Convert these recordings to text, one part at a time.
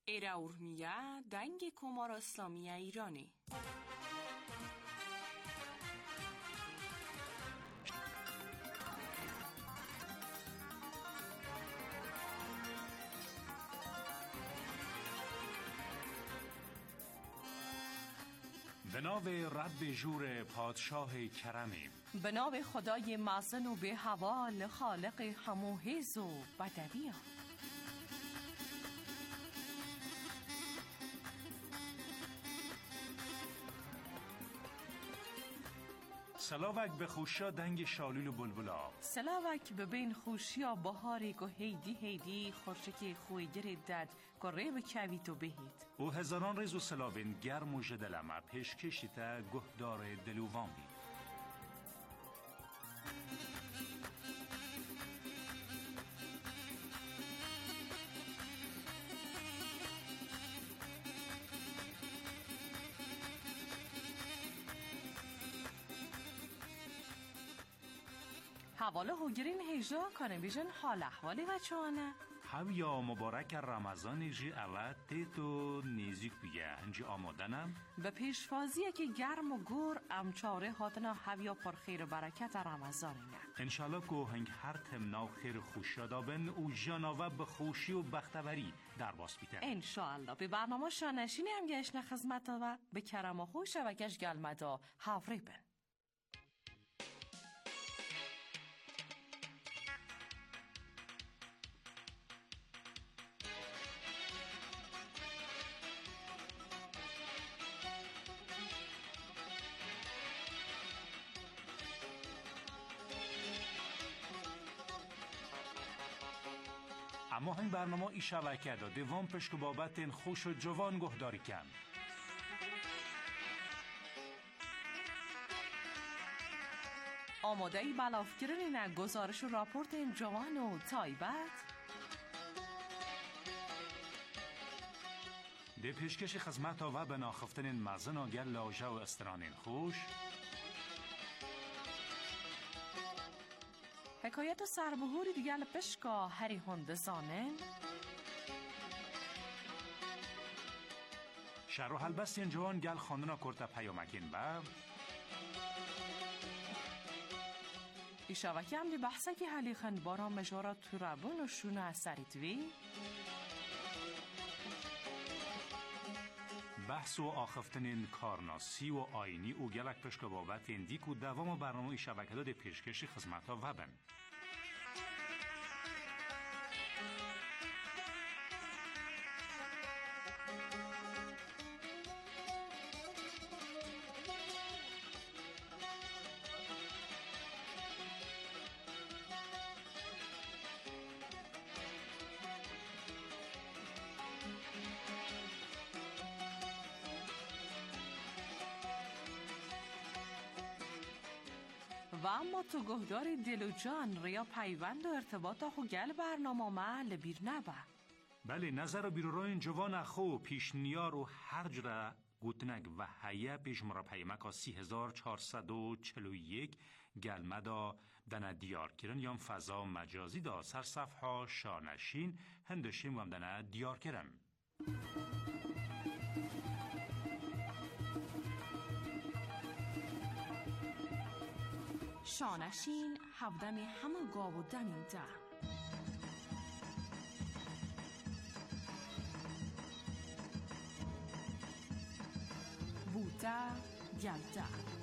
Eraurmiya dangi Komar Islamiya Irani. به نام رب جور پادشاه کرمیم، به نام خدای مازن و به حوال خالق همو حیز و بدویا. سلاوک به خوشیا دنگ شالول و بلبلا، سلاوک به بین خوشیا بهاری که هیدی خورشکی خوی گردد که ریب کویتو بهید. او هزاران ریز و سلاوین گرم و جدلمه پیش کشیده گهدار دلووان بید. حواله هوگرین هیجا کنه بیشن حال احوالی بچه آنه هاویا مبارک رمضان جی اول تیتو نیزیک بیه هنجی آمادنم به پیشوازیه که گرم و گور امچاره هاتنا هاویا پر خیر و برکت رمضانه انشالله که هنگ هر تمنا خیر خوش دابن و جاناوه به خوشی و بختوری در باس بیتن انشالله. به برنامه شانشینی هم گشنه خدمت و به کرم و خوش و گش گلمدا هاوری بن. اما این برنامه ای شبکه دا دوام پشک بابت این خوش و جوان گهداری کن. آماده ای بلاف گرنین گزارش و راپورت این جوان و تایبت ده پیشکش خدمت و به ناخفتن مزن و گل لاجه و استران خوش حکایت و سربهوری دیگل پشکا هری هندسانن شهر و حلبست این جوان گل خاندنا کرتا پیامکین با ایشاوکی هم دی بحثه که حلی خند بارا مجارا تورابون و شونه اثریتوی بحث و آخفتن کارناسی و آینی و گلک پشک بابت این دیک و دوام برنامه ای شبکه داده پیشکش خدمت ها وبن. و اما تو گهدار دل و جان ریا پیوند و ارتباط خو گل برنامه محل بیر نبا. بله نظر و بیرو این جوان اخو پیش نیار و هرج را گوتنگ و حیه پیش مرا پیمکا 3441 گلمه دا دنه دیار کرن یا فضا مجازی دا سر صفحه شانشین هندشیم و هم دنه دیار کرن. شانشین هفدمی همه گاو و دمین ده بوده گلده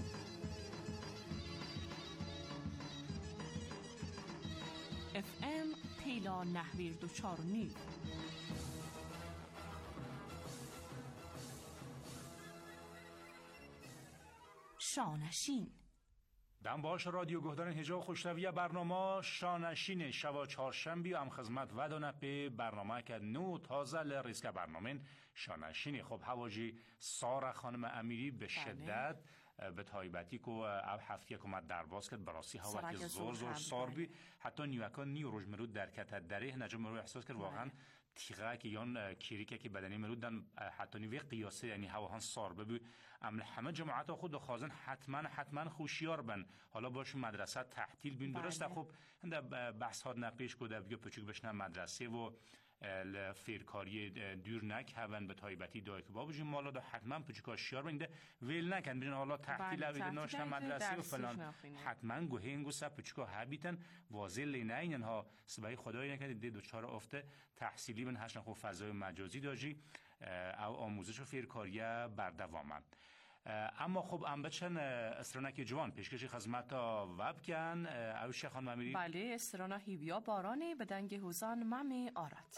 FM پیلا نهویر 249 شانشین دم باش رادیو گهدارن هجا خوشتویه برنامه شانشین شوا چهارشنبه هم خدمت و دانه به برنامه که نو تازه لریسک برنامه شانشینی. خب هواجی سارا خانم امیری به شدت به تایبتی که هفته که اومد درواز کرد براسی هوا که زور ساربی حتی نیوکا نیو روز مرود در کت دره نجم مرود احساس کرد واقعا تیغه که یان کیریکه که بدنی مرود دن حتی نیوی قیاسه یعنی هواهان ساربه بی عمل همه جماعت خود خوازن حتما خوشیار بن حالا باش مدرسه تحتیل بین درسته. خب هنده بحث ها نپیش کده بگو پچوک بشنه مدرسه و فیرکاری دور نکهون به تایبتی دای که بابوجی مالا دا حتما پچکا شیار بینده ویل نکن بین حالا تحتیل اویده ناشتن مدرسه و فلان حتما گوهنگو سب پچکا هبیتن واضح لینه اینها سبایی خدای نکرده دی دوچار افته تحصیلی من هشن خوب فضای مجازی داجی او آموزش و فیرکاری بردوامه. اما خب ام بچن استرانکی جوان پیشکشی خدمتا وب کن او شخان ممیری؟ بله استرانا هیویا بارانی به دنگ حوزان ممی آرد.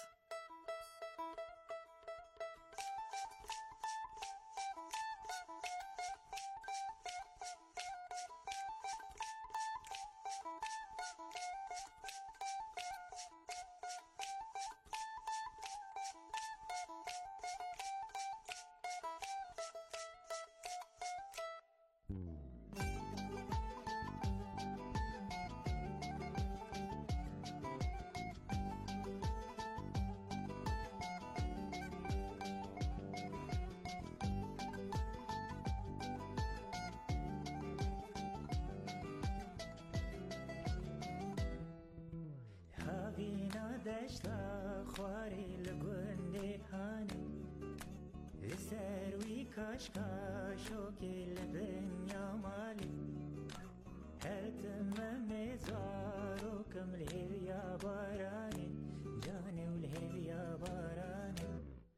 دشتا خواری لگنده هانی لسروی کاشکاشو که لدنیا مالی هرتم مزارو کم الهویا بارانی جاني والهویا بارانی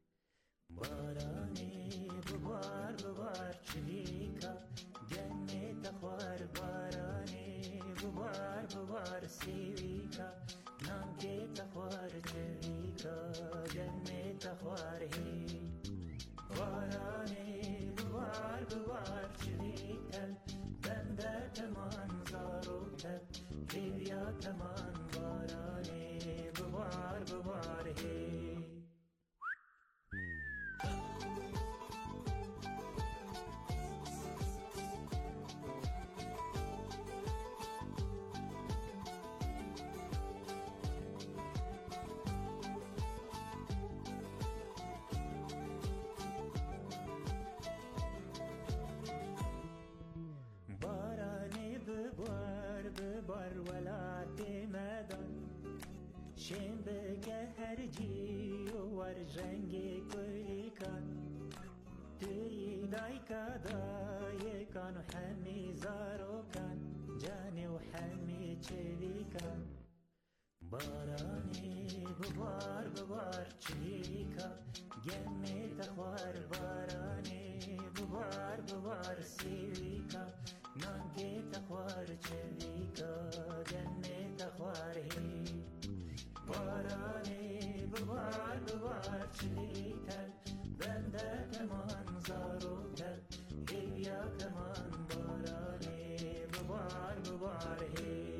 بارانی ببار ببار چلیکا جنه تخوار بارانی ببار ببار سیویکا نام که تخوار چلیکا جنه تخوار هی بارانی ببار ببار چلیکا بنده تمان زاروکا هیویا تمان بارانی ببار ببار هی بار ولا تمدن شين بك هرجي ورجنجي كل كان تريداي كداي كان حمي زارو كان جاني وحمي تشري كان باراني ببار ببار تشيكا جمي تخوار باراني ببار ببار سيويكا نانجي تخوار تشريكا جنة تخوار هي باراني ببار ببار تشريكا بنده كمان زاروكا هيا كمان باراني ببار ببار هي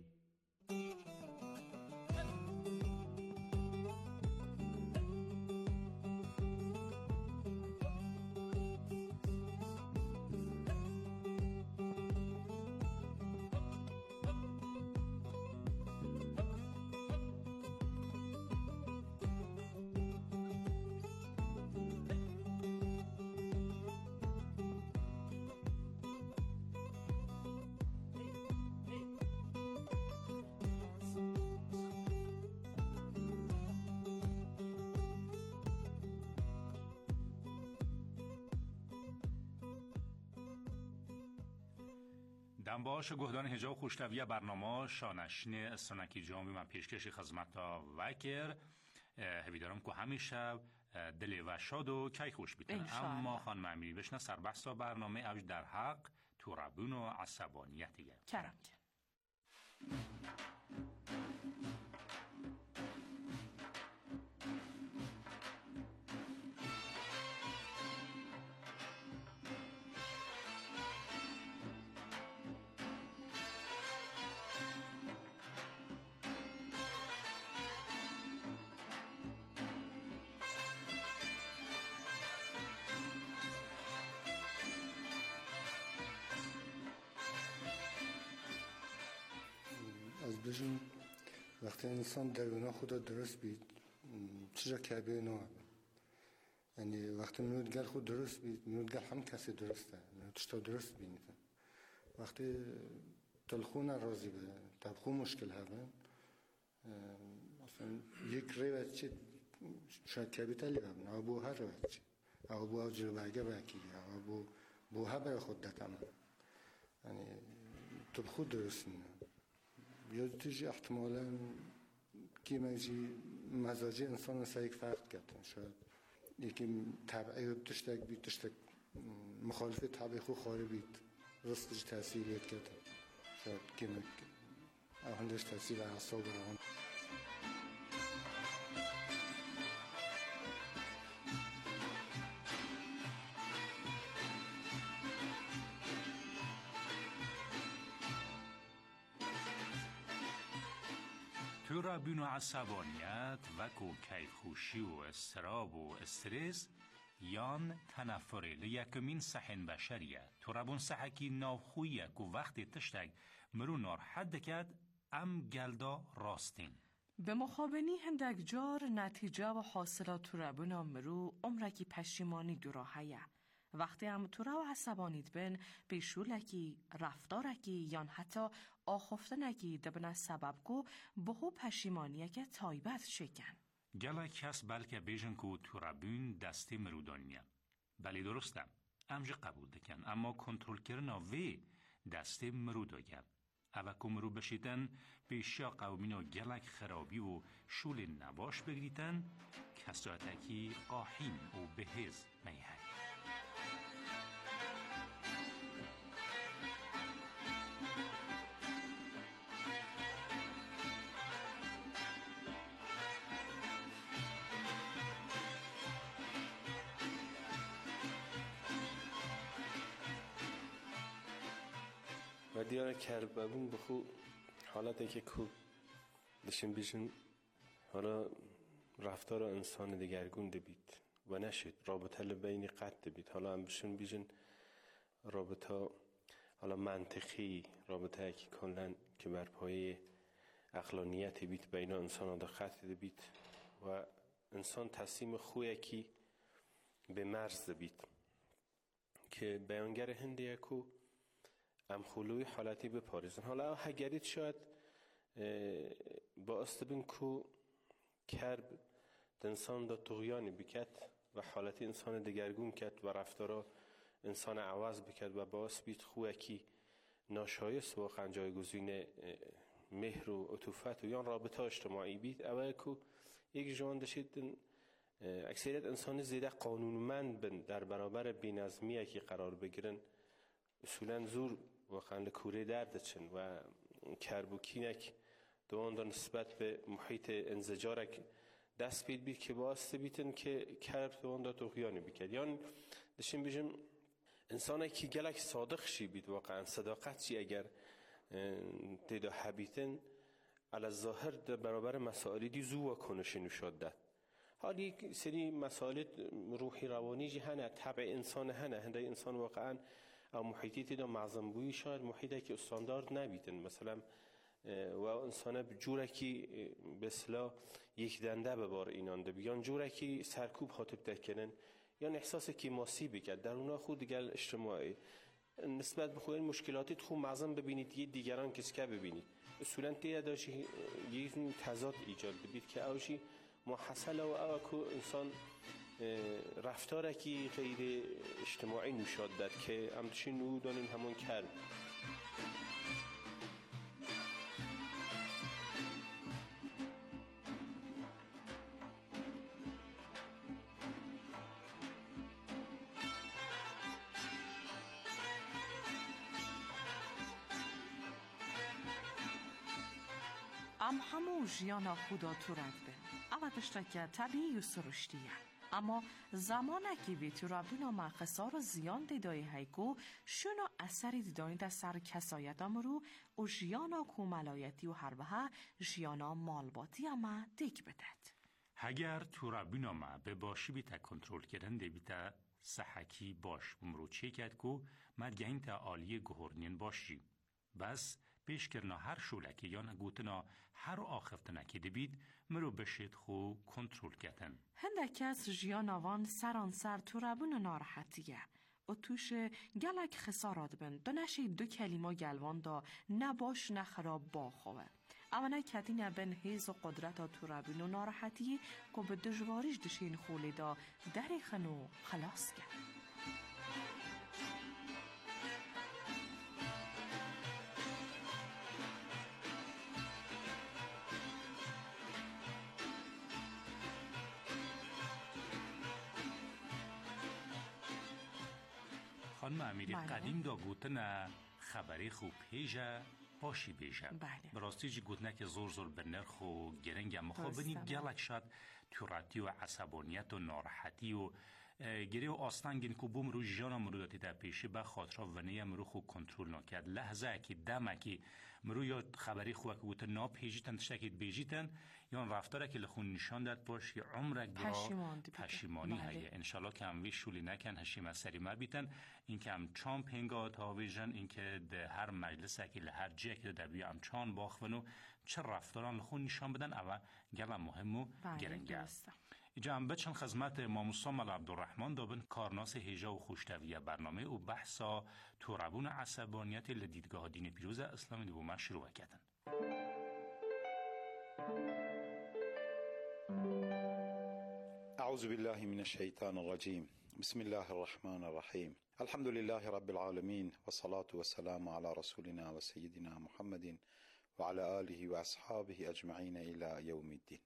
دنباش گهدان هجاب خوشتویه برنامه شانشین استرانکی جامی من پیشکشی خدمتا وکر هویدارم که همیشه دل و شاد و کی خوش بیتن اما خانم امیری بشنه سربستا برنامه اوج در حق تورابون و عصبانیتیه کرم از بجون وقتی انسان درونه خدا درست بید چجا کعبه نو یعنی وقتی منود گل خود درست بید منود گل هم کسی درسته تشتا درست بینید وقتی تلخون راضی به تبخو مشکل هبن مثلا یک ریوه چی شاید کبیتلی ببین آبو هر وقتی آبو جلوگه وکی آبو بو هر خود دتم یعنی تو خود درست نه یا تیجی احتمالاً کی میجی مزاجی انسان سایک فرق کردن شاید یکی طبعی بتشتک بی تشتک مخالف طبعی خو خاره بید رستش تاثیر بید کردن شاید کی میگه هندش تاثیر اعصاب روان تورابین و عصبانیت و کیفخوشی و استراب و استرس یان تنفری لیکمین صحن بشریه تورابون صحکی ناوخویه که وقتی تشتگ مرو ناراحت دکد ام گلدا راستین به مخابنی هندک جار نتیجه و حاصلات تورابون مرو عمرکی پشیمانی دوراهیه وقتی هم تورا و عصبانیت بن بیشولکی، رفتارکی یا حتی آخفتنکی دبنه سبب کو بهو پشیمانیه که تایبت شکن. گله کس بلکه بیشن که تورابون دستی مرودانیه. بلی درسته. امجه قبول دکن. اما کنترل کردن وی دستی مروداگه. اوه که مرو بشیدن بیشیا قومین و گلک خرابی و شول نباش بگریتن کساتکی آهین و بهز میهن. و دیاره کربابون بخو حالتی که کو دشن بیشن حالا رفتار انسان دیگرگون دبید و نشد رابطه لبینی قطع دبید حالا هم بشن بیشن رابطه حالا منطقی رابطه که کلن که بر پایه عقلانیت بید بین انسان دا قطع دبید و انسان تصمیم خویه که به مرز دبید که بیانگر هندیه کو ام خلوی حالتی بپاریزن حالا هگرید شاید با استبین کو کرب انسان دا طغیانی بکد و حالتی انسان دگرگون کد و رفتارا انسان عوض بکد و باعث بید خواه کی ناشایست واقعا جایگزین مهر و عطوفت و یا رابطه اجتماعی بید اول کو یک جوان داشتید اکثریت انسان زیده قانونمند بن در برابر بی‌نظمیه که قرار بگیرن اصولا زور واقعا لکوره درد چن و کربوکینک دوان در نسبت به محیط انزجارک دست بید که باعث بیتن که کرب دوان در طغیانی بکد یعنی داشتیم بیشم انسانی که گلک صادق شی بید واقعا صداقت چی اگر دیده حبیتن علی الظاهر در برابر مسائلی دی زو کنشی نشاد ده حالی یک سری مسائل روحی روانی جی هنه طبع انسان هنه هنده انسان واقعا او محیطی تیدا معظم بویی شاید محیطی که استاندارد نبیدن مثلا و انسانه جوره که به اصطلاح یک دنده به بار اینانده بیان جوره که سرکوب خاطب تکنن یا احساس که ماسی بکرد در اونا خود دیگر اجتماعی نسبت به خود مشکلاتی خود معظم ببینید یه دیگران کسی که ببینید اصولا تیه داشتی یک تضاد ایجاد بید که اوشی محصل و اوکو انسان رفتاره که غیر اجتماعی نشاد داد که همچنین نو دانیم همون کرد ام همو جیانا خدا تورد بین اما دشتکه طبیعی و سرشتیه اما زمانه که وی تورابون ما خسار و زیان دیدای هیکو شنو اثری دیدانی در سر کسایت امرو و جیانا کوملایتی و هر بها جیانا مالباتی اما دیگ بدد اگر تورابون ما به باشی بیتا کنترل کردن بیتا صحکی باش امرو چه کد کو مدگین تا آلی گهورنین باشی بس پیش کرنا هر شولکی یا نگوتنا هر آخفتنکی دبید مرو بشید خو کنترل کتن هندک از جیانوان سرانسر تورابون ناراحتیه و توش گلک خسارات بند دو نشی دو کلمه گلوان دا نباش نخراب باخوه اما کتین بن حیز و قدرت ها تورابین و ناراحتی که به دجواریش دشین خولی دا در خنو خلاص کرد. خانم امیری قدیم دا گوتن خبری خوب پیجه باشی بیشه. براستی جی گوتنه که زور به نرخ و گرنگ مخواه بینی گلک شد توراتی و عصبانیت و ناراحتی و گری و آستانگین که بوم رو جانا مروداتی در پیشی با خاطرها ونیه مرو خو کنترول نکرد لحظه که دمه که مرو یا خبری خواه که گوتن نا پیجیتن تشتکید بیجیتن یا رفتاره که لخون نشان داد باش که عمرک برا پشیمانی هیه انشالله که هموی شولی نکن هشیم از سری ما بیتن این که هم چان پینگا تاویجن این که ده هر مجلسه که لهر جه که ده بیا هم چان باخونو چه رفتاران لخون نشان بدن اما گلم مهم و گرنگه است. اینجا هم بچن خدمت ماموسا مل عبدالرحمن دابن کارناس هیجا و خوشتویه برنامه و بحثا تورابون عصبانیت لدیدگاه دین پیروز اسلامی دو ما شروع کردن. اعوذ بالله من الشیطان الرجیم. بسم الله الرحمن الرحیم. الحمد لله رب العالمین و صلاة و سلام علی رسولنا و سیدنا محمد و علی آله و اصحابه اجمعین الى یوم الدین.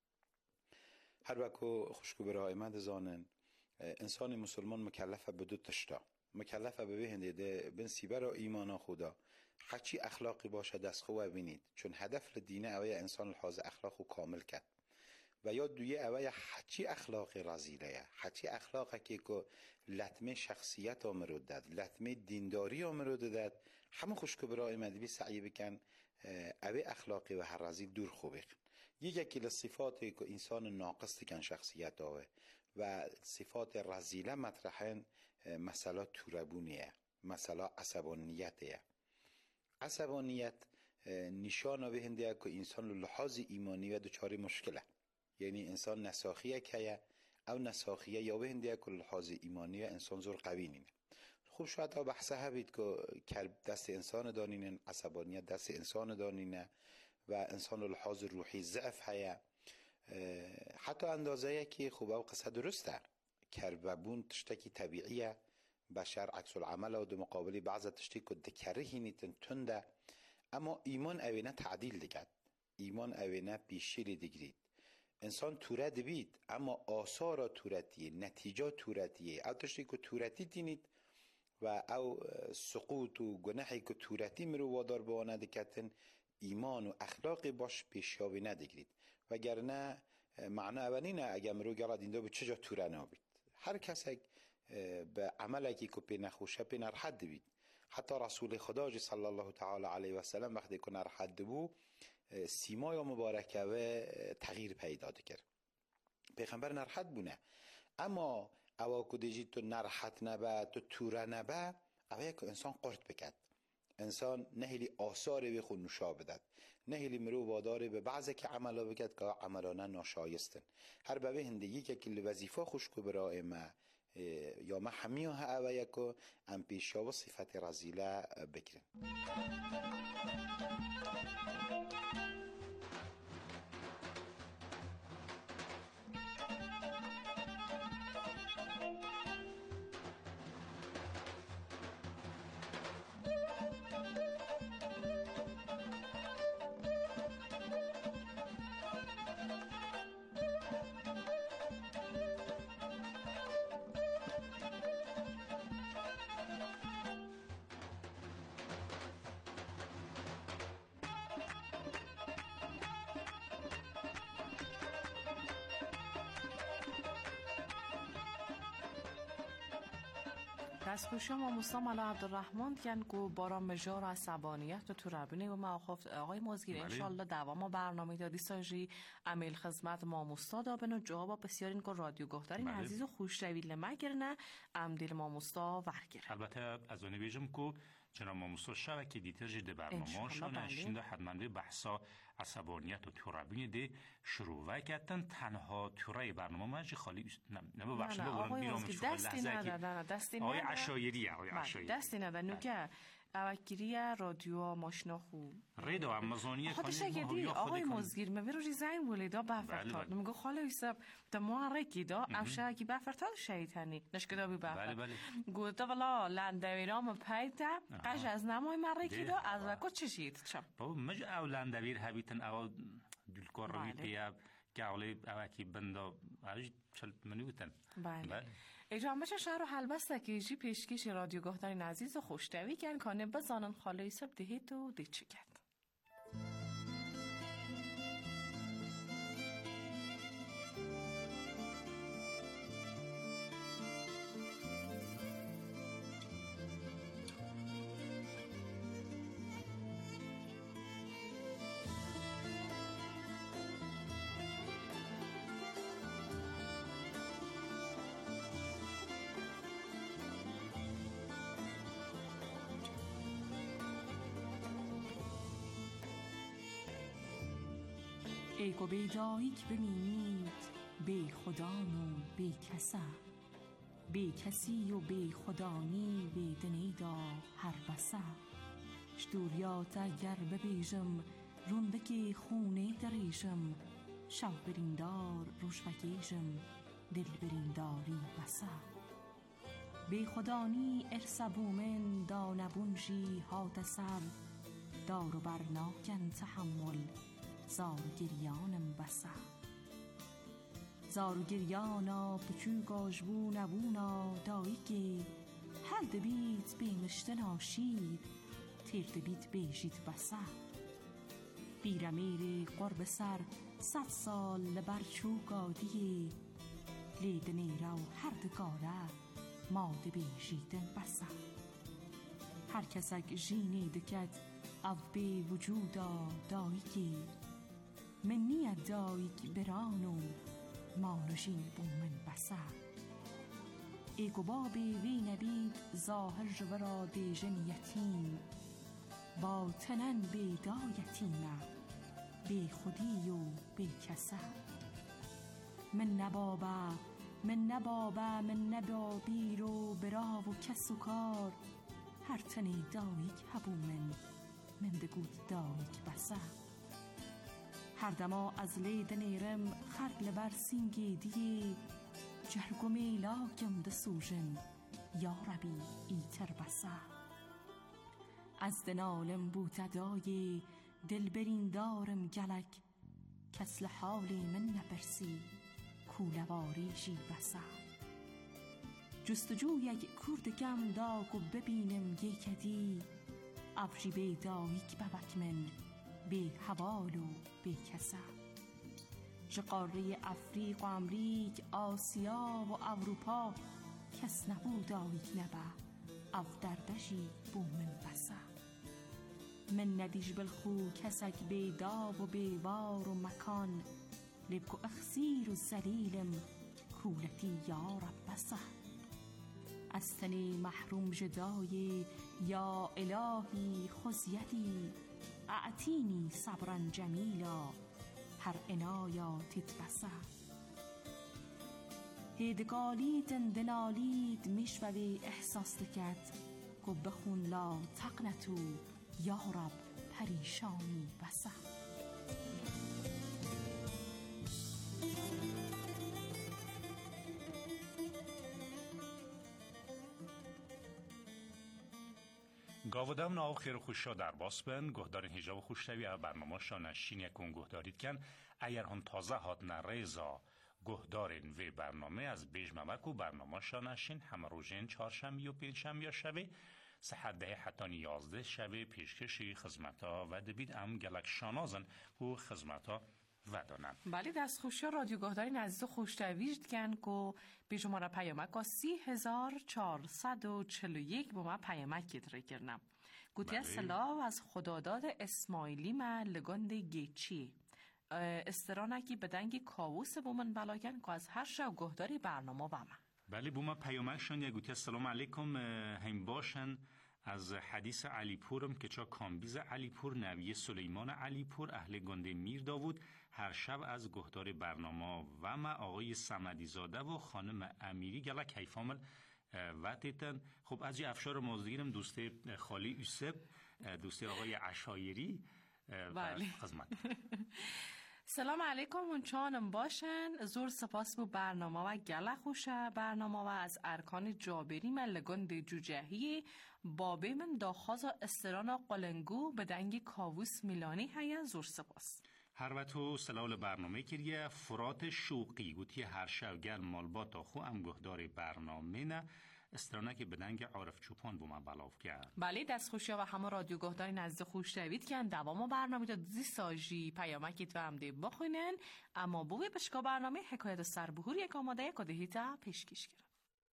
هر وکو خوشکو برای من زانن انسان مسلمان مکلفه به دو تشتا مکلفه به هنده ده بن سیبر ایمان خدا حچی اخلاقی باشه دست خواه بینید چون هدف لدینه اوه انسان الحاظ اخلاق کامل کرد و یا دویه اوه حچی اخلاق رزیله حچی اخلاقه که لطمه شخصیت آمرود داد لطمه دینداری آمرود داد همه خوشکو برای مدبی سعی بکن اوه اخلاقی و هر رزیل دور خوبه یکی از صفاتی که انسان ناقص کن شخصیت داره و صفات رذیله مطرحن مسئله توربونیه مسئله عصبانیتیه. عصبانیت نشانه به هنده که انسان لحاظ ایمانی و دچار مشکله یعنی انسان نساخیه که او نساخیه یا به هنده که لحاظ ایمانی و انسان زور قوی نینه. خوب شاید ها بحثه هبید که دست انسان دانینه عصبانیت دست انسان دانینه و انسان لحاظ روحی ضعف هیا حتی اندازه که خوب او قصه درسته کربابون تشتکی طبیعیه بشر عکس العمل و دو مقابلی بعضا تشتکی که دکره هینیتن تنده اما ایمان اوینه تعدیل دگد ایمان اوینه بیشیری دگرید انسان تورت بید اما آثار تورتیه نتیجه تورتیه او تشتکی که تورتی دینید و او سقوط و گناحی که تورتی مرو وادار بوانه دکتن ایمان و اخلاقی باش پیشیابی ندگرید وگرنه معنی اولینه اگر مرو گرد این دو به چجا توره نابید هر کسی به عملی که پی نخوشه پی نرحد بید حتی رسول خدا صلی الله تعالی علیه و سلم وقتی که نرحد بو سیمای مبارکه و تغییر پیدا کرد پیغمبر نرحد بونه اما اوا که دیجی تو نرحد نبه تو توره نبه اوه که انسان قرد بکد انسان نهیلی آثاری به خود نشا بدد نهیلی مرو واداره به بعضی که عملا بکد که عملانه ناشایستن هر به هندگی که کل وظیفه خوشکو برای ما یا ما همیه ها اوه که ام پیشا و صفت رزیله بکرن. دستخوشی ماموسا ملا عبدالرحمن دیگن که باران مجار عصبانیت و تورابینه و معاخفت آقای مزگیر انشالله دوام برنامه دادی ساجی امیل خدمت ماموسا دابن و جواب بسیار این که رادیو گفتارین عزیز و خوش رویل مگرنه امدیل ماموسا ورگره البته از اونه بیجم که جناب ماموسا شبکه دیترژ ده برنامه شانشین ده حتما به بحثا عصبانیت و تورابین ده شروع و کردن تنها توره برنامه مجی خالی نبو بخشنده آقای مزگیر دستی ندادن آقای اشایری دستی نده نوگه اوکیری رادیو ماشنا خوب ریدو امازونی خودش اگه آقای مزگیر میگه روی زنگ ولیدا بفرتاد میگه خاله ایسا تمام رکیدا افشه اگه بفرتاد شیطانی نشکدا بی بفرت گوتا ولا لندویرام پیتا قش از نمای من رکیدا از وکو چشید چم بابا مج او لندویر هبیتن او دلکار روی پیاب که اولی اوکی بندا چل منوتن بله ایجا همه شهر و حلبسته که ایجی پیشکش رادیو گهدارین عزیز و خوشتوی کن کانه بزانن خاله ایسا دهید و دیچه کد ای گو بیداییک بمینید بی خدان و بی کسا بی کسی و بی خدانی بی دنیدا هر بسا شدوریات اگر ببیجم روندکی خونه دریجم شو بریندار روش بکیجم دل برینداری بسا بی خدانی ارسبومن دانبونجی هات سر دارو برناکن تحمل زارو گریانم بسا زارو گریانا پچوگاش بونبونا دایی که هر دبیت بیمشتن آشید تیر دبیت بیجید بسا بیرمیر قرب سر 100 سال لبرچوگا دیه لیدنی رو هر دگاره ماده بیجیدن بسا هر کسک جینی دکت او بی وجودا دایی که من نیت دایک برانو مانوشین بومن بسا ایگو بابی وی نبید ظاهر جورا دیجن یتیم باطنن بی دایتیمه بی خودی و بی کسا من نبابی رو برا و کس و کار هر تنی دایک هبومن من دگود دایک بسا هر دما از لید نیرم خرد لبر سینگی دیه جرگو میلاکم دسوژن یا ربی ایتر بسا از دنالم بوتدای دل بریندارم گلک کسل حالی من نپرسی کولواری جی بسا جستجو یک کردگم داگو ببینم یکدی افشی بیدایک ببک من بی حوال و بی کسا جقاره افریق و امریک آسیا و اروپا کس نبود آیک نبا او دردشی بومن بسا من ندیج بالخو کسک بیدا و بیوار و مکان لبکو اخسیر و زلیلم کولتی یا رب بسا از تنی محروم جدای یا الهی خزیدی اعتینی صبرا جمیلا هر عنایاتت بسا هیدگالیدن دنالید میشوی احساس دکت گو بخون لا تقنتو یا رب پریشانی بسا گاودم ناو خیر خوشا در باس بن گهدارین هجاب خوشتوی او برنامه شانشین یکون گهدارید کن اگر هم تازه هات نریزا گهدارین و برنامه از بیج ممکو برنامه شانشین همه روزین 4شنبه و 5شنبه شوه ساعت 10 حتی 11 شوه پیشکشی خدمتا و دبید ام گلک شانازن کو خدمتا و دانم. بله دست خوشی رادیو گهدارین عزیز خوشتویجد کن که به شماره پیامک 3441 با ما پیامک گیتره کرنم گوتی سلام از خداداد اسماعیلی من لگند گیچی استرانکی بدنگی کاووس بومن بلاگن که از هر شو گهداری برنامه با من بله بوما پیامکشان یا گوتی السلام علیکم هم باشن از حدیث علیپورم که چا کامبیز علیپور نوی سلیمان علیپور اهل گنده میر داوود هر شب از گهدار برنامه و ما آقای صمدی زاده و خانم امیری گله کیفامل و تیتن خب از افشار مازدگیرم دوست خالی یوسف، دوست آقای عشایری بله. خدمت. سلام علیکم اونچانم باشن. زور سپاس بو برنامه و گله خوشه برنامه و از ارکان جابری من لگند جوجهی بابه من داخاز استران قلنگو به دنگ کاووس میلانی هیا. زور سپاس. هر وقت سلال برنامه کریه فرات شوقی گوتی هر شوگر مالبات خو هم گهدار برنامه نه استرانه که بدنگ عارف چوپان بو من بلاف کرد. بله دست خوشی و همه رادیو گهداری نزد خوش دوید که دوام برنامه تا دی ساجی پیامکیت و همده بخونن اما بوی بشکا برنامه حکایت سربهور یک آماده یک دهیتا پیشکش کرد.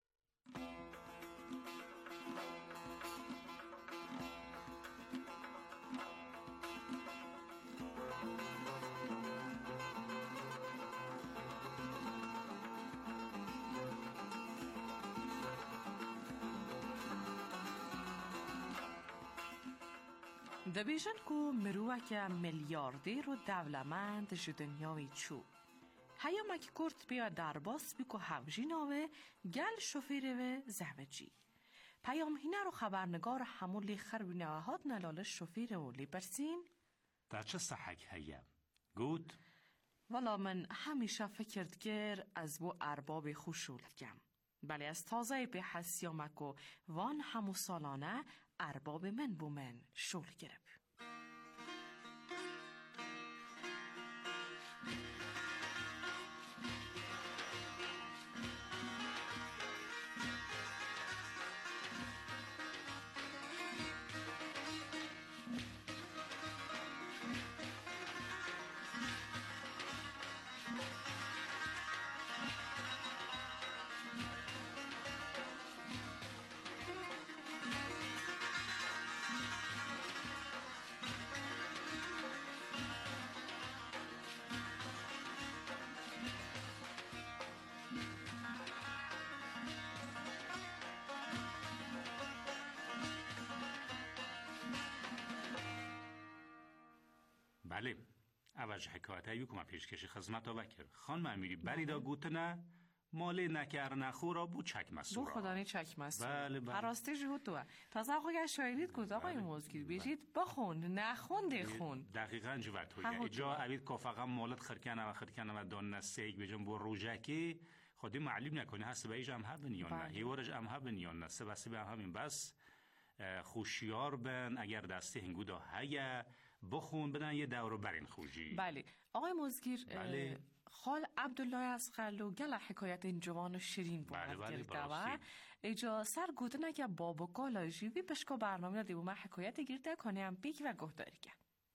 دبیجن کو مروک میلیاردر و دولمند جدنیاوی چو هیا مکی کرد بیا درباس بی که حوجی ناوه گل شفیره و زهوجی پیام هینه رو خبرنگار همولی خربی نوهات نلاله شفیره و لی برسین در چه صحک هیا؟ گود؟ والا من همیشه فکردگر از بو ارباب خوشولگم بله از تازه به حسیامک و وان همو سالانه ارباب من بو من شول گرب. بله اوج حکایت هایی که من پیشکشی خدمت ها وکر خان امیری بریدا گوتنه مالی نکر نخورا بو چک مسورا بو خدانی چک مسورا بله بله پراستی جهود تو تازه آقای شایرید گوت آقای موزگیر بیشید بخون نخون دخون دقیقاً جوت ہویا اجا اوید کافقا مالت خرکنه و دان نسیگ بجن بو روژکی خودی معلوم نکنی هست به ایج هم هبن یا نه هیورج هم هبن یا نه سبسی به همین بس خوشیار بن اگر دستی هنگودا هیا بخون بدن یه دورو برین خوجی. بله آقای موزگیر بله. خال عبدالله از خلو گل حکایت این جوان و شیرین بود و ایجا سر گوتنه که بابا کالا جیوی بشکا برنامه دیو من حکایت گیرده کنه هم بیک و گهداری کن.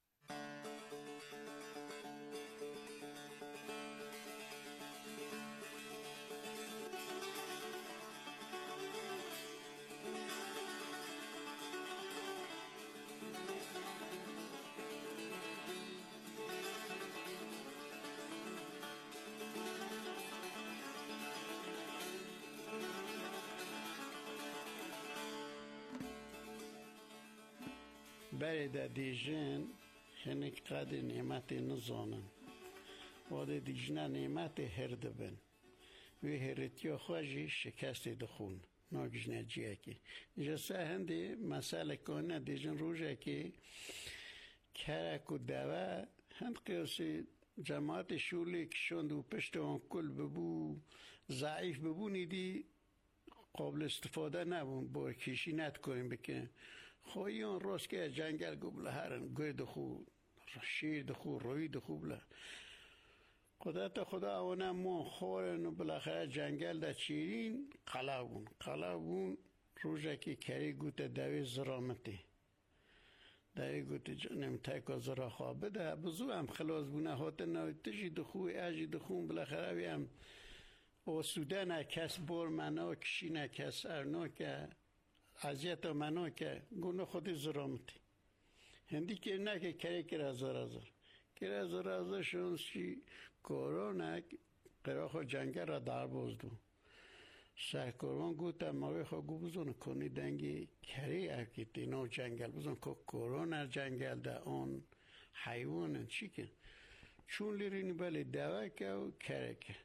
برای دیجن هنک قد نعمت نزانن و دیجن نعمت هرده بن و هرتیا خواهی شکست دخون ناگجنه جیه که جسه هنده مسئله کنه دیجن روژه که کرک و دوه هند قیاسی جماعت شولی کشند و پشت آن کل ببو ضعیف ببو نیدی قابل استفاده نبون با کشی ند کنیم بکنیم خواهی اون روز که جنگل گبله هرن گوی دخو شیر دخو روی دخو بله خدا آونه مون خورن و بالاخره جنگل دا چیرین قلابون روژه که کری گوته دوی زرامتی دوی گوته جانم تایکا زرا خوابه ده بزو هم خلاص بونه هاته نوی تشی دخوی اجی دخون بالاخره وی هم آسوده نکس بار منا کشی نکس ارنا که عذیت منو که گونه خودی زرامتی هندی که نه که کری کرا زر شونسی کورونک قراخو جنگل را در بازدو سرکروان گوتا ماوی خو گوزون کنی دنگی کری اکیتی نو جنگل بزن که کرونا جنگل ده اون حیوان چی که چون لیرینی بلی دوه که و کره که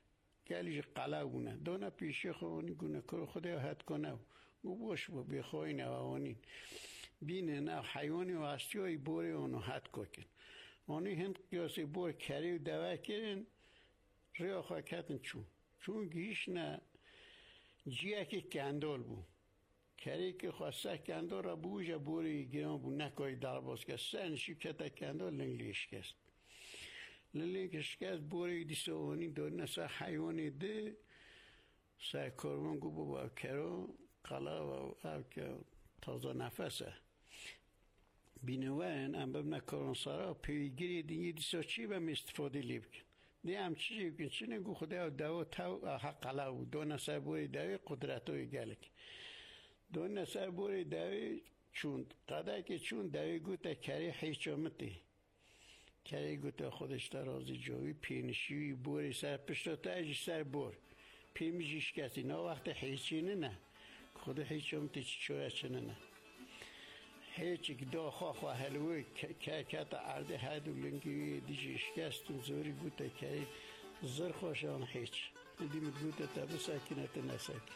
گلیش قلع بونه دونه پیشی خوانی گونه کرو خدا حد کنه گو باش با بخوای نوانین بینه نه حیوانی و هستی های بوری اونو حد کن اونی هند قیاسی بور کری و دوه کرن ریا خواه کتن چون گیش نه جیه که کندال بو کری که خواسته کندال را بوجه بوری گیران بو نکای در باز که سنشی کتا کندال لنگلیش کست لنگلیش کست بوری دیسه اونی دو نسا حیوانی ده سر کرمان گو بابا کرو قلا و او که تازه نفسه بینوان ام ببنا کرون سارا پیگیری دیگه دیسا چی بهم استفاده لی بکن دی هم چی بکن چی نگو خدا دوا تو حق قلاو دو نسر بوری دوی قدرت های گلک دو نسر بوری دوی چون قدر که چون دوی گوته کری حیچامتی کری گوته خودش ترازی جاوی پینشی بوری سر پشتا اجی سر بور پیمیجیش کسی نه وقت حیچینه نه خود حیچامتی چی چوره چنه نه هیچ دا خواه هلوی که تا عرض هدو لنگی دیجی شکستون زوری گوته که زر خوشان هیچ دیمت گوته تا بساکنت نساکن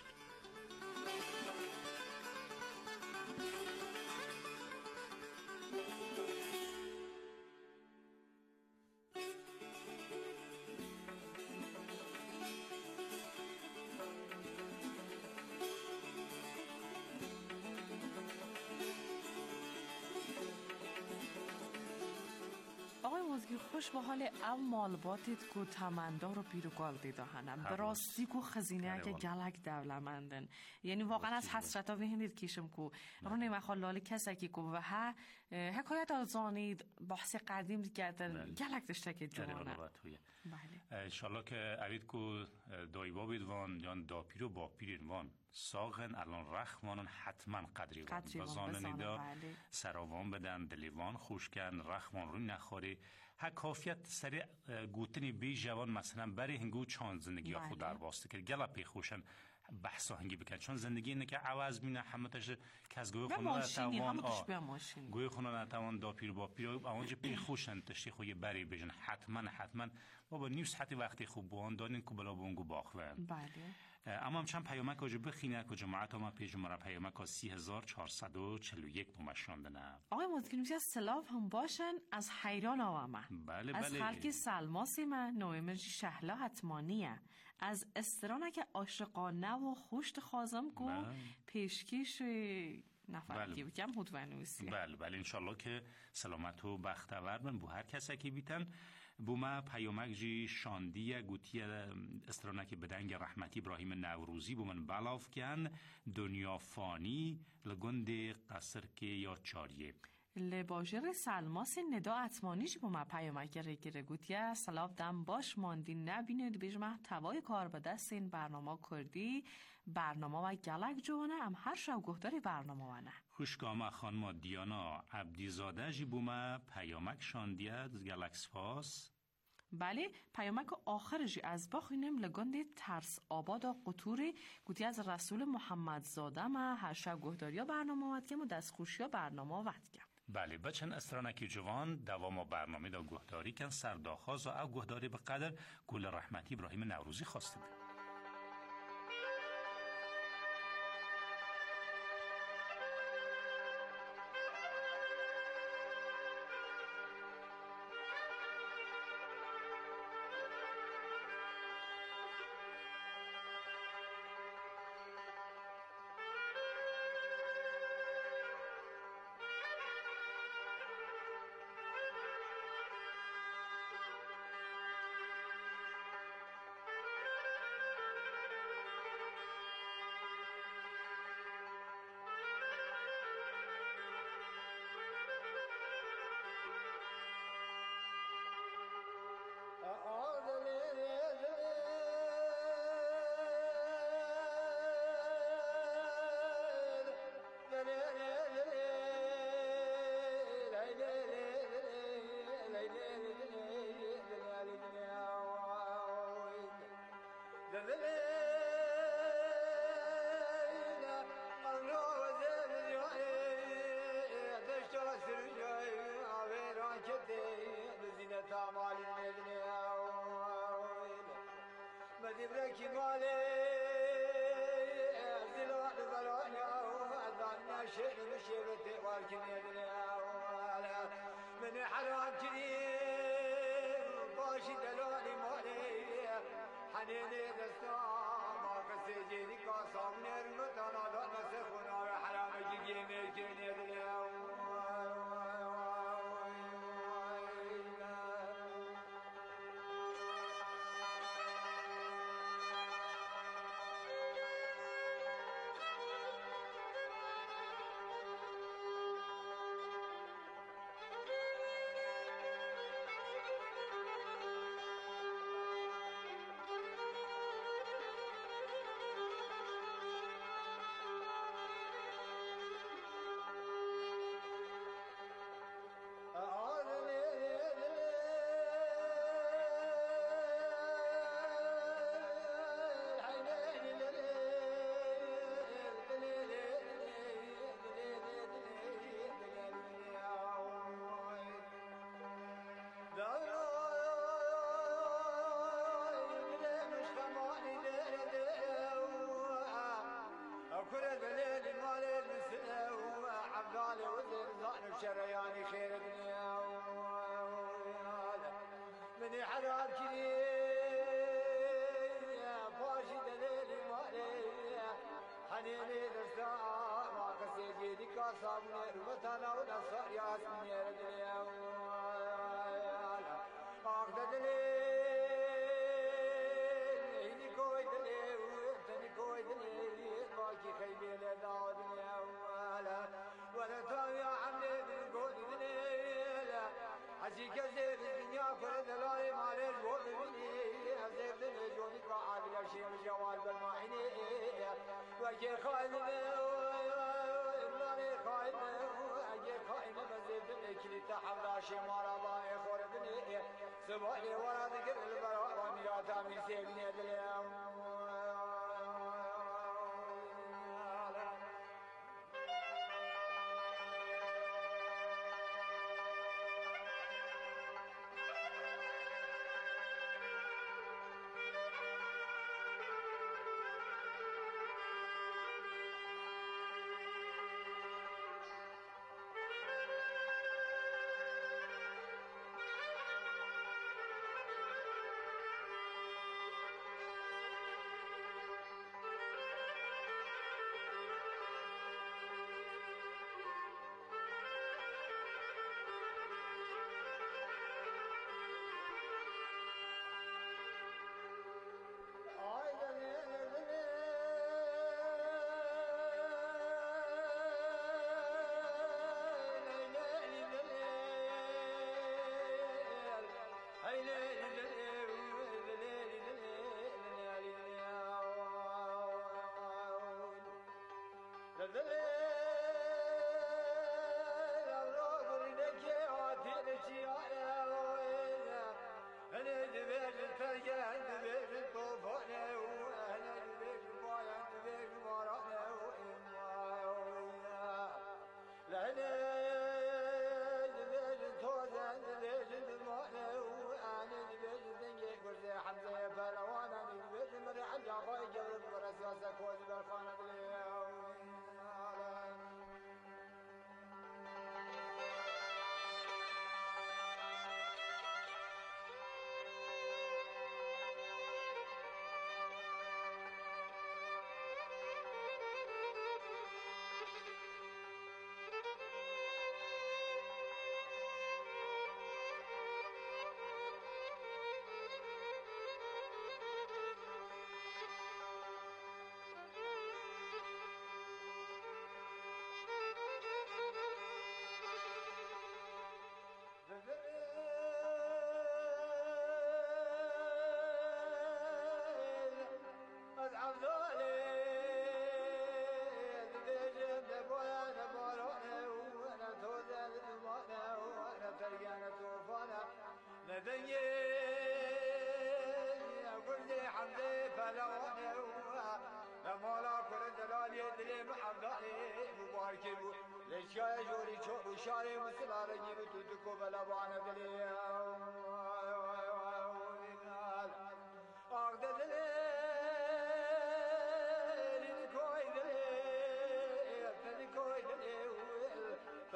خوش به حال او مالباتت کو تمندار و پیروگال دیده هنم براستی کو خزینه که گلک دولمندن یعنی واقعا از حسرت ها بهندید کشم کو رونه مخالالی کسی که کو و ها حکایت آزانید بحث قدیم کردن گلک داشته که جوانه انشالله که اوید کو دایبا بیدوان یا داپیر و باپیر وان ساغن الان رخوانن حتما قدری وان بزاننیدا سراوان بدن دلیوان خوشکن رخوان رو نخوری ها کافیت سری گوتنی بی جوان مثلا برای هنگو چان زندگی خود در واسطه که گلا پی خوشن بحثا هنگی بکن چون زندگی اینه که عوض مینه همتش که از گوی خونه نتوان گوی خونه نتوان داپیر باپیر اونجا پی خوشن تشتی خوی بری بجن حتما بابا نیوز حتی وقتی خوب بوان دارین که بلا بونگو باخوه اما هم چند پیامک آجا بخینه که جماعت ما پیج مرا پیامک ها 3441 بومشاندنه آقای مدکنوزی از سلاف هم باشن از حیران آوامه بله از خلکی سلماسی من نویمرجی شهلا حتمانیه از استرانه که عاشقانه و خوشت خوازم کو پیشکیش نفرکی بکم هدوانوسی بله انشالله که سلامت و بختور بن بو هر کسی که بیتن بو ما پیامک جی شاندیه گوتی استرانکی بدنگ رحمتی ابراهیم نوروزی بو من بلاف کن دنیا فانی لگند قصر که یا چاریه لباجر سلماس ندا اتمانیش بو ما پیامک رگیره گوتیه سلاف دم باش ماندی نبینید بیش محتوای کار به دست این برنامه کردی برنامه و گلک جوانه هم هر شب گهداری برنامه وانه خوشگامه خانم دیانا عبدیزاده جی بومه پیامک شاندیه گلکس فاس بله پیامک آخرشی از باخینم لگند ترس آباد و قطوری گوتی از رسول محمد زاده ما هر شب گهداری برنامه وادگم و دستخوشی برنامه وادگم بله بچن استرانکی جوان دوام برنامه دا گهداری کن سرداخواز و او گهداری به قدر گل رحمتی ابراهیم نوروزی خواسته بود بارك من حرام باشي دلالي مالي حنيني دستا ما قصي جيني قاسم نرمتنا دا نسخنا حرام جيجي ميكيني شرياني خير الدنيا من حرام كذي باشي دليلي مالي حنيني دستا ما قصي جيدي قاسم نرمتنا ونصر ياسم يا الدنيا اخذ دليل هيني كوي دليل وانتني كوي دليل باكي خيبي لدعو دنيا ولا تاوي عملي بالقود دليل عزيك زيب الدنيا فرد لاي مالي جوب بني زيب دنيا جوني قاعد لشي الجوال بالمعيني وجي خايم مالي خايم وجي خايم بزيب دنيا كلي تحمل شي مالا باي خور بني سبحاني ورا ذكر البراء وميا تامي سيبني دليل شاري مسلا رجيب تدكو بلا بانا دلي اخذ دلي كوي دلي كوي دلي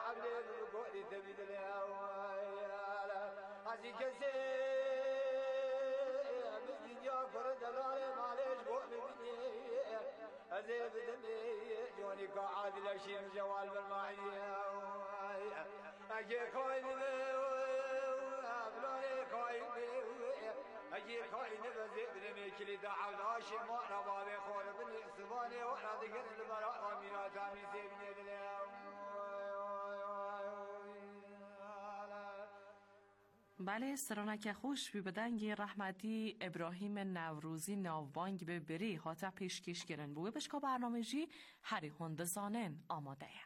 عملي بقولي تبيد الهوايا عزي كسي بالدنيا فرد الغالي معليش بوحي بدي أزيب دمي جوني قاعد الأشيم جوال بالمعية أجي خوين بلوني خوين أجي خوين بزيد دمي كلي دعوت عاشي مؤنا بابي خور بني صباني وأنا ذكر البراء ومينا تامي سيبني دليم. بله سرانک خوش بی بدنگ رحمتی ابراهیم نوروزی ناوبانگ به بری هاتا پیشکش گرن بوی بشکا برنامه جی هری هند زانن آماده ی.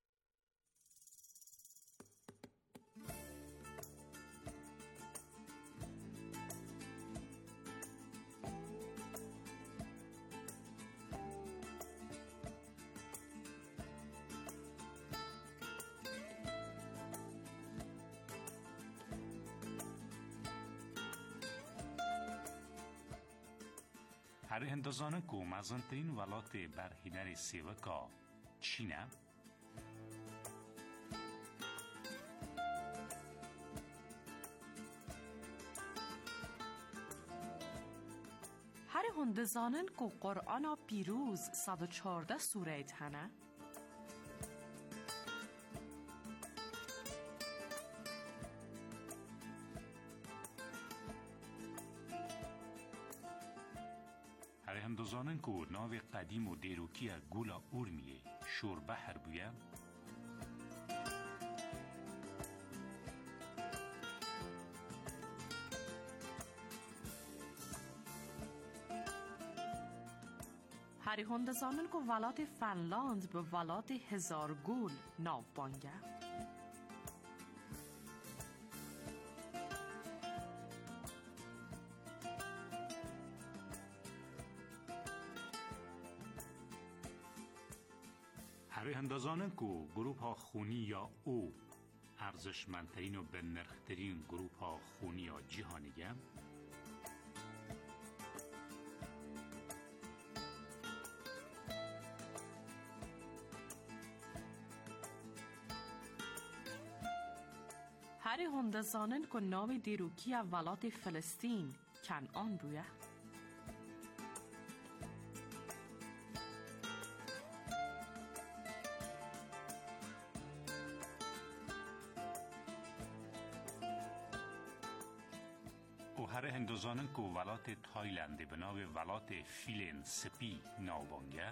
هر هندوزانه کو مزنترین ولات بر هنر سیوکا چینه؟ هر هندوزانن کو قرآن پیروز 114 سوره تنه؟ هندوزانن کو ناو قدیم و دیروکی گولا اورمیه شور بحر بویه؟ هری هندوزانن کو ولات فنلاند به ولات هزار گول ناو بانگه؟ هر هندوزانن کو گروپ ها خونی یا او ارزشمندترین و به نرخترین گروپ ها خونی یا جهانیه؟ هر هندوزانن کو نام دیروکی ولات فلسطین کنعان بویه؟ و هر هندوزانن کو ولات تایلند به نام ولات فیلن سپی ناوبانگه؟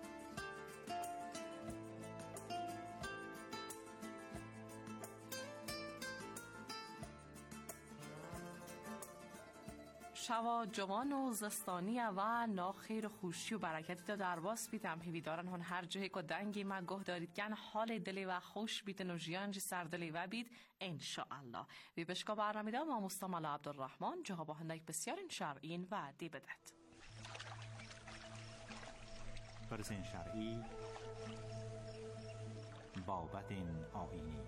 شوا جوان و زستانی و ناخیر و خوشی و برکتی تا در باس بیتم هیویدارن هون هر جهی که دنگی ما گه دارید گن حال دلی و خوش بیتن و جیانجی سردلی و بید انشاءالله وی بشکا برنمیده ما مستمال عبدالرحمن جها با هندک بسیار شرعین و دی بدد فرزین شرعی بابت آینی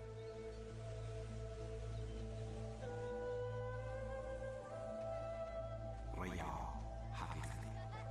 ریا حقیقت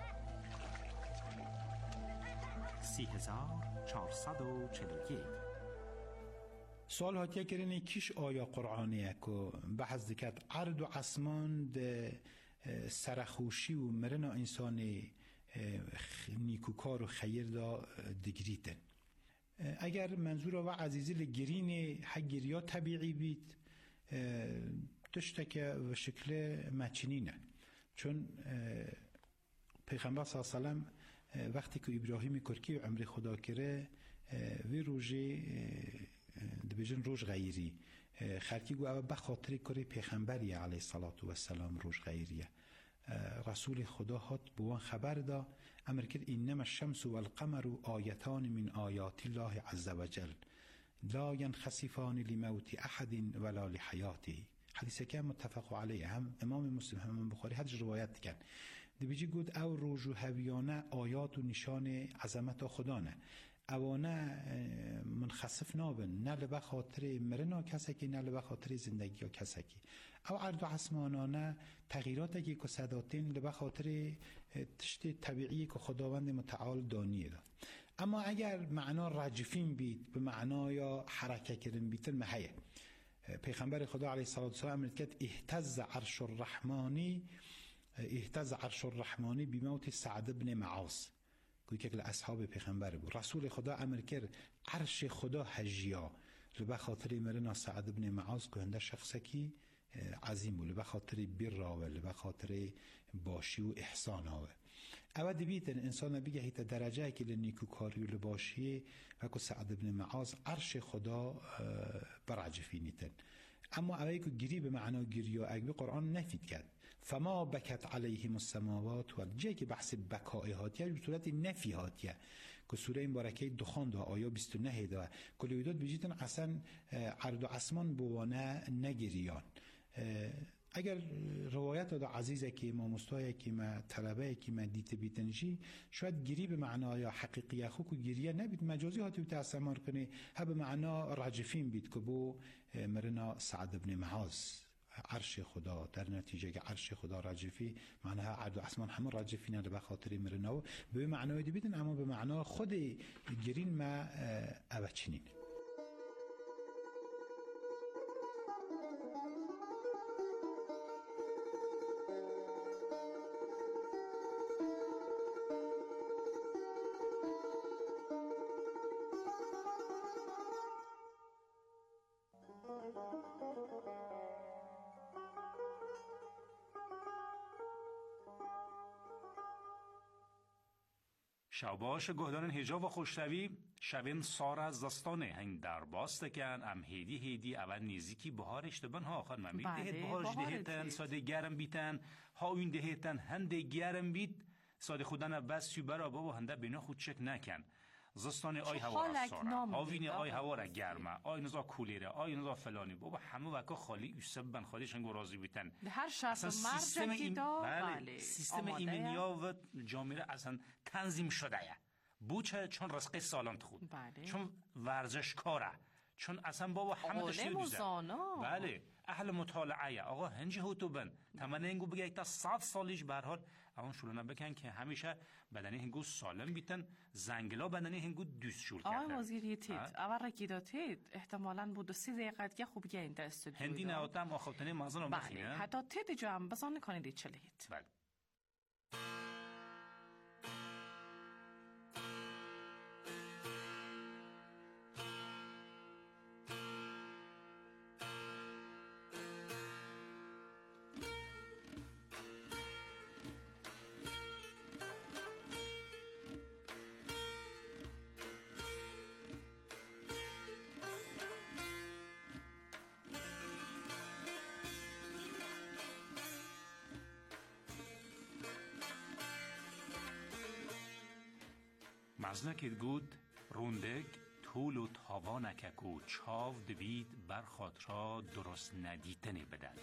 3441 سوال هاتیه کرنی کیش آیا قرآنیه که بحث دکت عرض و عصمان ده سرخوشی و مرن انسانی نیکوکار و خیر دا دگریتن اگر منظور و عزیزی لگرین حگیریا طبیعی بید تشتکه و شکل مچینینه چون پیغمبر صلی الله علیه و سلم وقتی که ابراهیم کرکی و عمر خدا کره وی روزی دبیجن روز غیری خرکی گو اول بخاطر کاری پیغمبری علیه الصلاة و السلام روز غیریه رسول خدا هات بوان خبر دا امر کرد اینما الشمس و القمر آیتان من آیات الله عز وجل لا ینخسفان لموت احد ولا لحیاته حدیثه که متفق علیه هم امام مسلم هم امام بخاری حدیث روایت کن دبیجی گود او روز و هویانه آیات و نشان عظمت خدا نه اوانه منخسف نابن نه لبه خاطر مرنا کسکی نه لبه خاطر زندگی ها کسکی او عرض و حسمانانه تغییراتی که صداتین لبه خاطر تشت طبیعی که خداوند متعال دانیه دا اما اگر معنا رجفین بید به معنا یا حرکت کردن بیتن مهیه. پیغمبر خدا علیه الصلاة والسلام امر کرد اهتز عرش الرحمانی بموت سعد بن معاذ، که یک اصحاب پیغمبر بود. رسول خدا امر کرد عرش خدا هجیا لبا خاطر مرنا سعد بن معاذ که هنده شخصه کی عظیم بود، لبا خاطر بر و لبا خاطر باشی و احسان ها. اول بیتن انسان بگه هیت درجه که لنیکوکاری و لباشی و که سعد بن معاذ عرش خدا برعجفینیتن. اما اولی که گری به معنا گری و اگبی قرآن نفید کرد فما بکت علیهم السماوات و جایی که بحث بکای هاتیه به صورت نفی هاتیه که سوره این بارکه دخان دا آیا 29 دا کلیویداد بجیتن اصلا عرض و اسمان بوانه نگریان. اگر روایت دا عزیزه که ما مستایه که ما طلبه که ما دیت بیتنشی شاید گری به معنا یا حقیقی خوک و گریه نبید مجازی هاتی بتا استعمار کنه ها به معنا رجفین بید که بو مرنا سعد بن معاذ عرش خدا در نتیجه که عرش خدا رجفی معناها عرض و اسمان همه رجفی نه به خاطر مرنا به معنای دی بیدن اما به معنا خود گرین ما اوچنین. شاباش گهدارن هجاب و خوشتوی شبین سار از دستانه هنگ در باست کن ام هیدی اول نیزیکی بهارش دبن ها آخر من دهید بهارش دهیتن ساده گرم بیتن ها این دهیتن هنده گرم بیت ساده خودن بس سو برا بابا هنده بینا خود چک نکن زستان آی هوا را سارا هاوینی آی هوا را گرمه آی نزا کولیره آی نزا فلانی بابا همه وکا خالی یوسف بن خالیش هنگو راضی بیتن هر شخص مرد جدا بله سیستم ایمنیا و جامعه اصلا تنظیم شده یه بوچه چون رزق سالم تخود چون ورزش کاره چون اصلا بابا همه تشتیل دوزه بله اهل مطالعه آقا هنجی هوتو بن تمنه هنگو بگه تا 100 سالیش برحال اون شلونه بکن که همیشه بدنی هنگو سالم بیتن زنگلا بدنی هنگو دوست شول کردن. آقای وزیری تید اول رکیدا تید احتمالاً بود 3 دقیقه که خوب گه این دستو هندی نهاتم آخوتنی مازن رو بخینه بله حتی تید جو هم بزن کنید چلید بله مزنکت گود روندگ طول و تاوانک و چاو دوید بر خاطرا درست ندیتنی بدن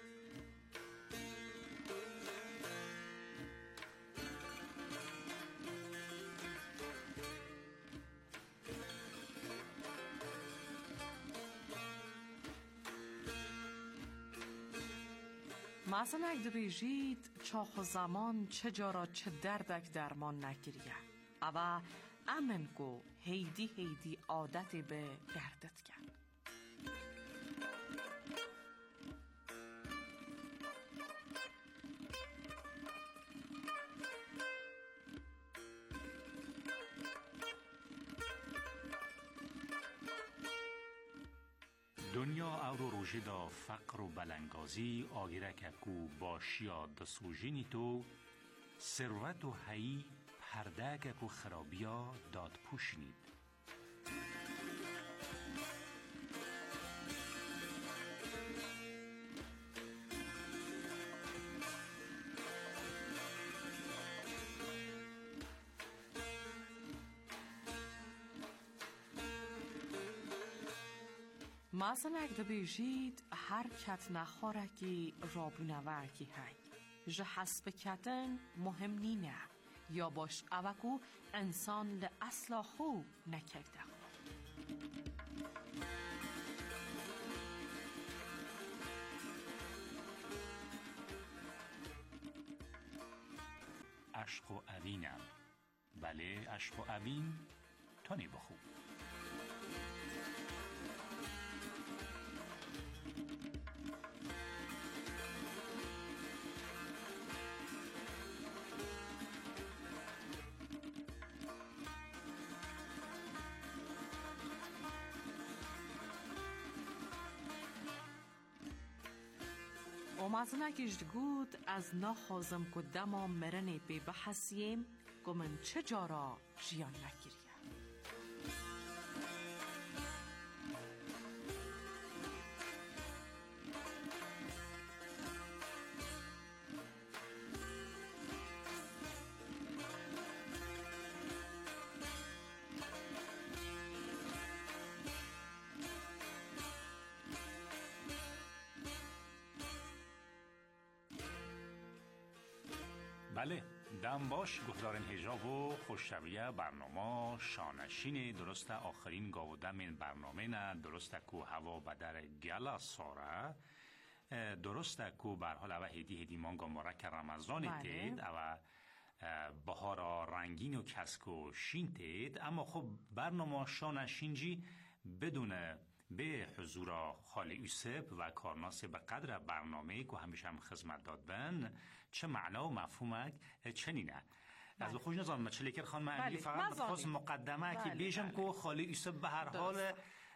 مثلا اگه بیجید چاخ و زمان چه جارا چه دردک درمان نگیریه اما امن کو هیدی عادت به دردت کن دنیا او روژه دا فقر و بلنگازی آگیره که کو باشیا دسوژینی تو ثروت و حیی پرده که کو خرابیا داد پوشنید مثلا اگه بیجید هر کت نخوره که رابونوه که هی جه حسب کتن مهم نینه یا باش اوکو انسان لأصلا خو نکرده عشق و اوینم بله عشق و اوین تانی بخو. اومازنا کشت گود از نخوازم که دما مرنی پی بحثیم که من چجارا جیان نگیریم. بله، دم باش گفتارن هجاب و خوشتویه برنامه شانشین درست آخرین گاودم این برنامه نه درست کو هوا بدر گلا ساره درست کو بر حال و هدی مانگا مبارک رمضان تید و بهار رنگین و کسک و شین تید. اما خب برنامه شانشینجی بدون به حضور خالی یوسف و کارناس به قدر برنامه که همیشه هم خدمت دادن چه معنا و مفهومک چنینه. از خوش نظام مچلیکر خانم امیلی فقط خواست مقدمه که بیشم که خالی یوسف به هر حال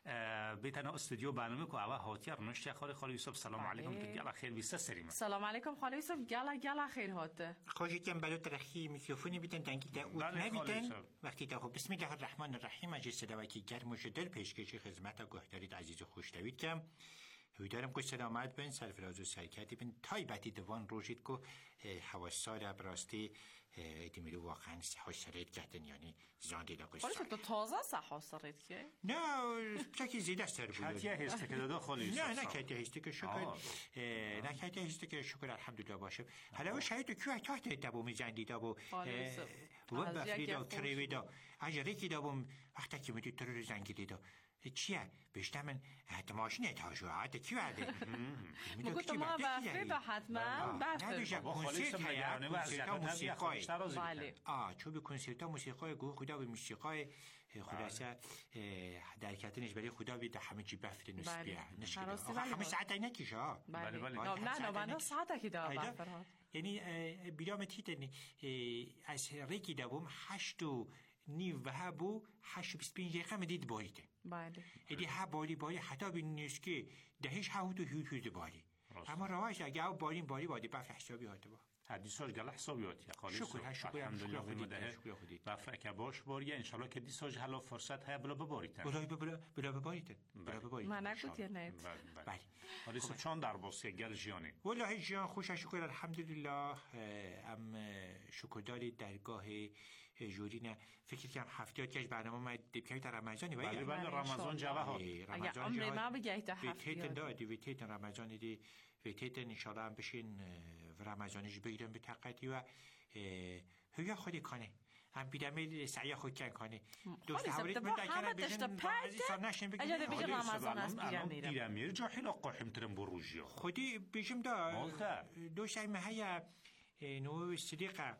بیتنا استودیو برنامه که اول هاتیار نشته خالی یوسف سلام علیکم که گلا خیر بیسته سریم. سلام علیکم خالی یوسف گلا خیر هاته. خوشی کم برای ترخی میکروفونی بیتن تنگی دعوت نبیتن وقتی تا خب بسم الله الرحمن الرحیم اجی صداوکی گرم و شدل پیشکشی خدمت گهدارید عزیز و خوشتوید کم هویدارم که سلامت بین سرفراز و سرکتی بین تایبتی دوان روشید که حواسار براستی دیمیرو واقعا سرید کردن یعنی زاندی دا قصه خالی تو تازه سرید که؟ نه چکی زیده سر بود کتیه هسته که دادا خالی نه کتیه هسته که شکر نه کتیه هسته که شکر الحمدلله باشه حالا و شاید کیو تحت دبو میزندی دابو و بفریدا و کریویدا اجاره کی دابو وقتا که میدید تو رو زنگیلی دا چیه؟ بشتم من ماشین اتحاشوهات کی برده؟ مگو تو ما بفریدا حتما بفریدا کنسرت هیا کنسرت موسیقای بله چوب کنسرت موسیقای گو خدا به موسیقای خلاصه درکتنش برای خدا بیده همه چی بفره نسبیه همه ساعت ها نکیشه بله نه من ساعت که دارم بفراد یعنی بیرام تیتن از ریکی دوم 8 و هبو 8:25 دقیقه مدید باریده بله ایدی ها باری حتی بینیست که دهش هاوتو هیوتو باری اما رواش اگه او باری باری بفر حسابی هاته با حدیثاش گله حسابیاتی خالی شکر الحمدلله خودی بفر باش باریه ان شاء الله که دیساج حالا فرصت های بلا بباریتن بلا بباریتن من نگوت یا نه بله حالی چون در باسی گل جیانی والله جیان خوش شکر الحمدلله ام شکرداری درگاه جورینه فکر کنم هفته کش برنامه ما دیپیای در رمضانی بله رمضان جوه ها اگه عمر ما بگه تا هفته دادی ویتیتن رمضانی دی ویتیتن انشالله هم بشین و رمضانیش بگیرم به تقدی و هیا خودی کنه هم بیدم سعی خود کنه دوست هاوریت من دکتر بشن بعضی سال نشین بگیم اجازه بگم رمضان است بیرم جا خیلی قاحم ترم بروجیا خودی بشم دا دوست هم هیا نو صدیقه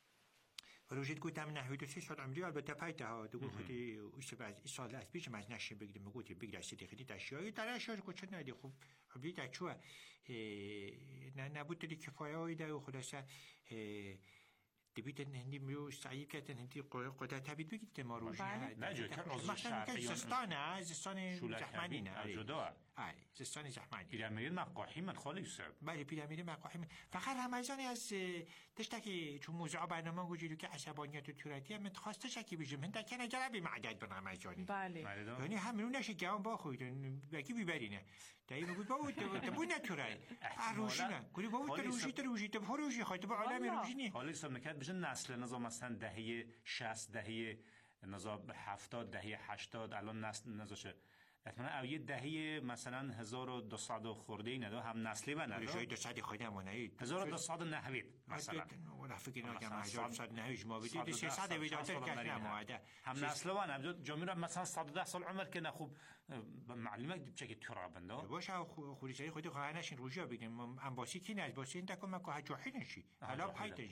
روزید گفتم نه 3 سال عمری البته پیدا ها دو خودی اوش بعد سال است پیش از نشین بگیرم گفتی بگیر صدیقی داشیای درش کو چه ندی خوب عمری دچو نه نبود دی کفایه ایده خلاصه دبیت هندی میو سعی کردن هندی قدرت تبید بگید ما روزی نه جو که روز شرقی زستان زحمانی نه جدا زستان زحمانی پیرامید مقاحی من خالی سب بله پیرامید مقاحی فقط رمضانی از دشتکی چون موضوع برنامه گوجیدو که عصبانیت و تورتی من خواسته شکی بشه من دکن جربی معدد به رمضانی بله یعنی همینون نشه گام با خودتون بگی ببرینه دایی میگه بابا تو نتورای روشینه گوری بابا روشی تو فروشی خودت با عالم روشینی خالی سب نکرد بشه نسل نظام مثلا دهه 60 دهه نظام 70 دهه 80 الان نسل نذاشه احتمالاً اوی دهه مثلا 1200 خورده اینا دو هم نسلی بنده شاید 200 خورده مونایی 1290 مثلا ولی فکر نکنم 1290 ما بدید 300 ویداتر که نماده هم نسل بنده جامعه مثلا 110 سال عمر که نخوب معلومه بچه تراب بنده باشه خوری سری خودی خواهر نشین روجا بگیم انباسی کی نه باسی این تکم که جوحی نشی حالا پایتنجی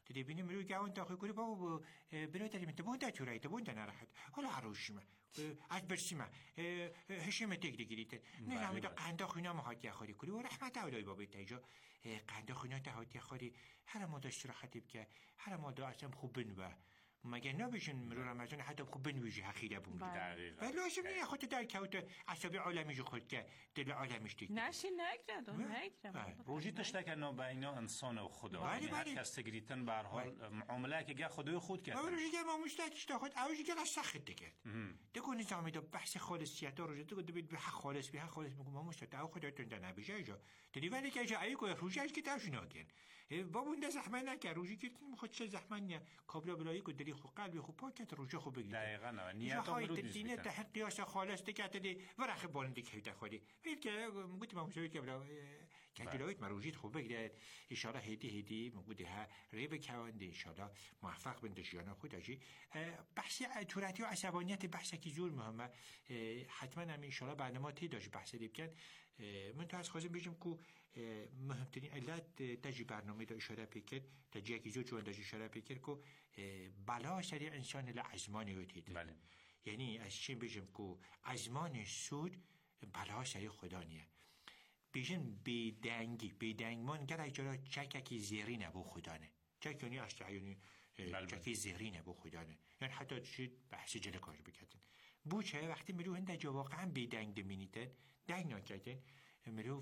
دیدی بینیم روی گاون تا کوری بابا برادریم تبونده چورای تبونده نراحت حالا عروشیم از برسیم هشیم تک دیگریت نظامی دا قنده خوینا مهاتی خاری کوری و رحمت اولای بابی تایجا قنده خوینا تهاتی خاری هر ما داشت راحتی بکه هر ما دا اصلا خوب بنوه مگه نبیشن مرو رمضان حتی خوب بنویجی حقیره بومدی دقیقا لازم نیه خودت در کوت عصبی عالمی جو خود که دل عالمیش دیگه نشی نگردم روزی تشتکن با اینا انسان و خدا بله هر کس تگریتن به هر حال معامله که گه خدای خود کرد روزی که ما مشتاقش تا خود اوجی که سخت دکرد دکو نظامی دا بحث خالصیت ها روزی دکو بید به حق خالص میگم ما مشتاق خودتون در نبیشه ایجا دیدی ولی که ایجا ای که روزی که تاش ناگن بابون ده زحمت نکرد روزی که خود چه زحمت نه کابلا بلایی که دلی خو قلبی خو پاکت روزی خو بگیرید دقیقاً نیت رو دینه ده قیاس خالص دکت دی ورخ بالندی که خودی ولی که گفت ما مشاویر که بلا کلایت مروجید خوب بگیرید ان شاء الله هدی موجوده ها ریب کاوند ان شاء الله موفق بنده جیانا خود اجی بحث تورتی و عصبانیت بحث کی زور مهمه حتما هم ان شاء الله برنامه تی داش بحث دیب کن من تو از خوازم بگم کو مهمترین علت تجی برنامه دا اشاره پیکر تجی کی زور چون داش اشاره پیکر کو بلا سری انسان لعزمان وتید بله یعنی از چی بگم کو عزمان سود بلا سری خدا نیه بیشن بیدنگمان گر اجرا چکی زیری نبو خدا نه چک یعنی اشتعیونی چکی زیری نبو خدا نه یعنی حتی چید بحث جله کار بکتن بوچه وقتی مرو هنده جا واقعا بیدنگ دمینیتن دنگ ناکتن مرو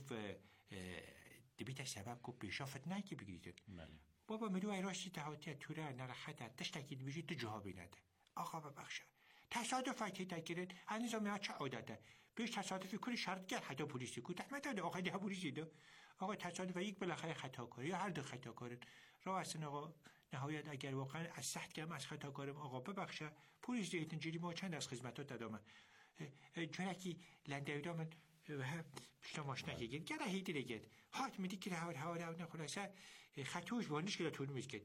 دبیت سبب کو پیشافت نکی بگیریتن بابا مرو ایراشتی تهاتی توره نرخت تشتکی دمیجی تو جواب نده آقا ببخشه تصادف که تکرین هنوز میاد چه عادته پیش تصادفی کنی شرط کرد حتی پلیسی کو تحمت داده آقا ده پلیسی ده آقا تصادف یک بالاخره خطا کاری یا هر دو خطا کارن راه اصلا آقا نهایت اگر واقعا از سخت کم از خطا کارم آقا ببخشه پلیس دیتن جدی ما چند از خدمتات دادم جونکی لندویدا من پیشتا ماشنا که گید گره هیدی لگید هات میدی که هوا خلاصه خطوش وانش که طول میزگید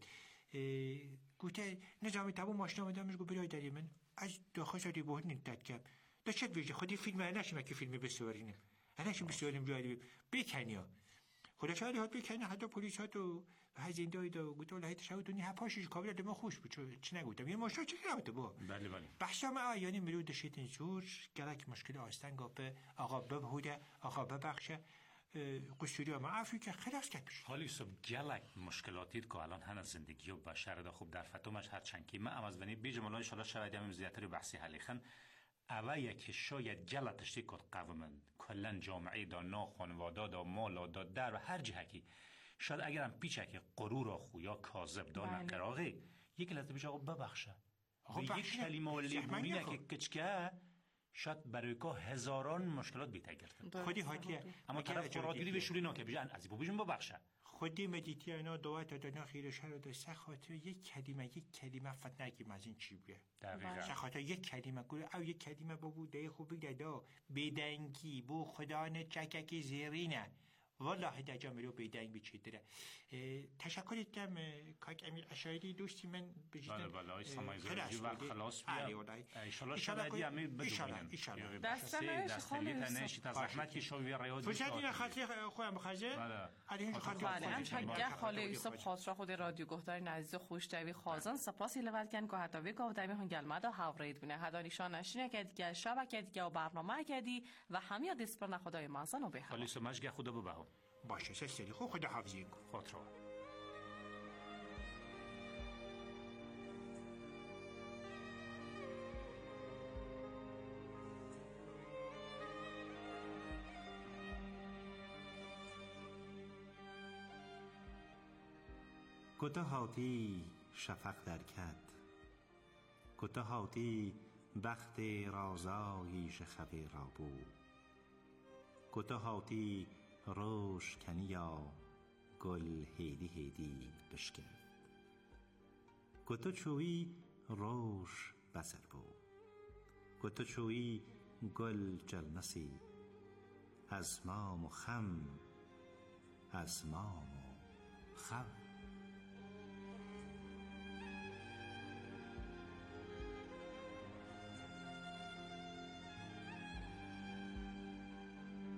گوته نظامی تابو ماشنا آمدم گو برای من از داخل شدی بود نتاد کم داشت ویژه خودی فیلم نشیم که فیلمی بسوارینه نشیم بسواریم جایی بکنیا خدا شاید هات بکنه حتی پلیس ها تو هزینده دو گوته ولی تشاودونی هپاشش کابل دم خوش بود چه نگوتم یه ماشنا چه کرده با بله بله بحثم یعنی میرو دشیت زور گلک مشکل آستن گفت آقا ببهوده آقا ببخشه قصوری ما عفو که خلاص کرد حالی صبح گلک مشکلاتی که الان هن زندگی و بشر دا خوب در فتومش هر چند که ما از ونی بیج مولان ان شاء الله شاید هم زیاتر بحثی حلیخن اوه که شاید گلتشتی کد قومن کلن جامعه دا نا خانواده دا مالا دا در و هر جهه کی شاید اگرم پیچه که غرور خو یا کاذب دا نکراغه یک لحظه بیش آقا ببخشه به یک کلمه ولی بومینه که کچکه شاید برای که هزاران مشکلات بیتا گرفتن خودی هاتیه اما طرف قرآتیلی بشوری ناکه بیشن از این بیشن ببخشه خودی مدیتی اینا دوات دانا خیرش رو دو سخاطر یک کلمه فت نگیم از این چی بیه دقیقا سخاطر یک کلمه گوله او یک کلمه با بوده خوبی دادا بیدنگی بو خدا نه چککی زیرینه والله دجا میرو بیدنگ بیچی داره تشکر کم کاک امیر اشایری دوستی من بجیدن بله بله سمای زرجی وقت خلاص بیا ایشالله شاید همه بدونن ایشالله دستنش تزحمت که شوی ریاضی فرصت این خاطر خودم بخزه بله همچنگه خاله یوسف خاطر خود رادیو گهدار عزیز خوشتوی خازن سپاس لولکن که حتی گاودمی هن گلمدا هاورید بونه هدا نشان نشینه که دیگه شبکه دیگه و برنامه کردی و همه دسپرن خدای مازن و بخیر خاله سمجگه خدا ببهو باشه سری خدا حافظی خاطر کتا هاتی شفق در کد کتا هاتی بخت رازایی شخبه را بود کتا هاتی روش کنیا گل هیدی بشکرد کتا چوی روش بسر بود کتا چوی گل جلمسی از مام و خم از مام و خم